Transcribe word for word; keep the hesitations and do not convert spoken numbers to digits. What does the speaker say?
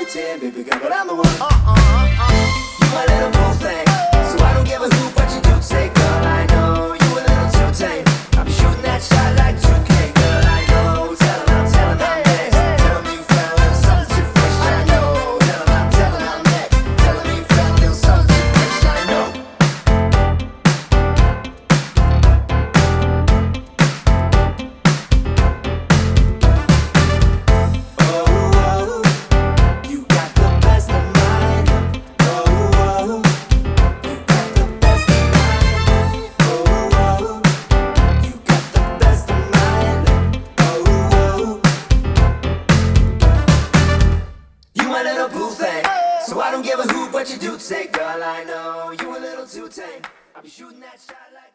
ten, baby girl, but I'm the one. Uh-uh. You my little boo thing, so I don't give a hoot what you do. Say, girl, I know you a little too tame. I'll be shooting that shot like two K, girl, I know. Tell 'em I'm, tell 'em I'm next. Tell 'em you found a little something too fresh, I know. Tell 'em I'm, tell 'em I'm next. Tell 'em you found a little something too fresh, I know. So I don't give a hoot what you do. Say, girl, I know you a little too tame. I'll be shooting that shot like